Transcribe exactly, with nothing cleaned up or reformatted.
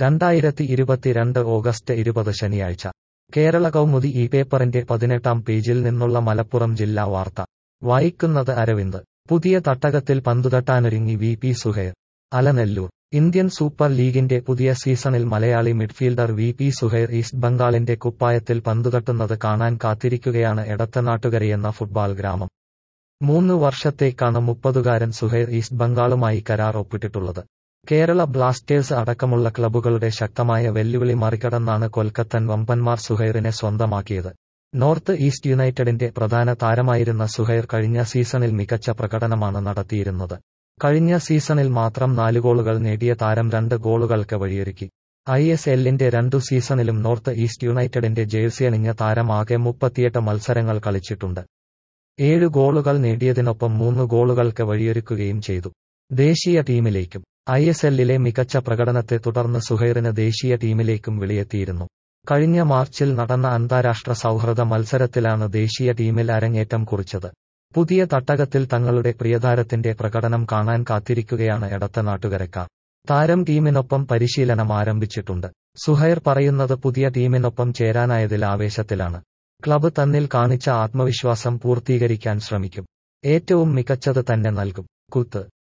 രണ്ടായിരത്തി ഇരുപത്തിരണ്ട് ഓഗസ്റ്റ് ഇരുപത് ശനിയാഴ്ച കേരള കൗമുദി ഈ പേപ്പറിന്റെ പതിനെട്ടാം പേജിൽ നിന്നുള്ള മലപ്പുറം ജില്ലാ വാർത്ത വായിക്കുന്നത് അരവിന്ദ്. പുതിയ തട്ടകത്തിൽ പന്തുതട്ടാനൊരുങ്ങി V P Suhair. Alanallur. Indian super ലീഗിന്റെ പുതിയ സീസണിൽ Malayali midfielder V P Suhair east ബംഗാളിന്റെ കുപ്പായത്തിൽ പന്തുതട്ടുന്നത് കാണാൻ കാത്തിരിക്കുകയാണ് എടത്തനാട്ടുകരയെന്ന ഫുട്ബാൾ ഗ്രാമം. മൂന്ന് വർഷത്തേക്കാണ് മുപ്പതുകാരൻ സുഹൈർ ഈസ്റ്റ് ബംഗാളുമായി കരാർ ഒപ്പിട്ടിട്ടുള്ളത്. കേരള ബ്ലാസ്റ്റേഴ്സ് അടക്കമുള്ള ക്ലബ്ബുകളുടെ ശക്തമായ വെല്ലുവിളി മറികടന്നാണ് കൊൽക്കത്തൻ വമ്പന്മാർ സുഹൈറിനെ സ്വന്തമാക്കിയത്. നോർത്ത് ഈസ്റ്റ് യുണൈറ്റഡിന്റെ പ്രധാന താരമായിരുന്ന സുഹൈർ കഴിഞ്ഞ സീസണിൽ മികച്ച പ്രകടനമാണ് നടത്തിയിരുന്നത്. കഴിഞ്ഞ സീസണിൽ മാത്രം നാല് ഗോളുകൾ നേടിയ താരം രണ്ട് ഗോളുകൾക്ക് വഴിയൊരുക്കി. ഐ എസ് എല്ലിന്റെ രണ്ടു സീസണിലും നോർത്ത് ഈസ്റ്റ് യുണൈറ്റഡിന്റെ ജേഴ്സിയണിഞ്ഞ താരം ആകെ മുപ്പത്തിയെട്ട് മത്സരങ്ങൾ കളിച്ചിട്ടുണ്ട്. ഏഴ് ഗോളുകൾ നേടിയതിനൊപ്പം മൂന്ന് ഗോളുകൾക്ക് വഴിയൊരുക്കുകയും ചെയ്തു. ദേശീയ ടീമിലേക്കും. ഐ എസ് എല്ലിലെ മികച്ച പ്രകടനത്തെ തുടർന്ന് സുഹൈറിന് ദേശീയ ടീമിലേക്കും വിളിയെത്തിയിരുന്നു. കഴിഞ്ഞ മാർച്ചിൽ നടന്ന അന്താരാഷ്ട്ര സൗഹൃദ മത്സരത്തിലാണ് ദേശീയ ടീമിൽ അരങ്ങേറ്റം കുറിച്ചത്. പുതിയ തട്ടകത്തിൽ തങ്ങളുടെ പ്രിയതാരത്തിന്റെ പ്രകടനം കാണാൻ കാത്തിരിക്കുകയാണ് എടത്തനാട്ടുകരക്കാർ. താരം ടീമിനൊപ്പം പരിശീലനം ആരംഭിച്ചിട്ടുണ്ട്. സുഹൈർ പറയുന്നത് പുതിയ ടീമിനൊപ്പം ചേരാനായതിൽ ആവേശത്തിലാണ്. ക്ലബ്ബ് തന്നിൽ കാണിച്ച ആത്മവിശ്വാസം പൂർത്തീകരിക്കാൻ ശ്രമിക്കും. ഏറ്റവും മികച്ചത് തന്നെ നൽകും. കുത്ത്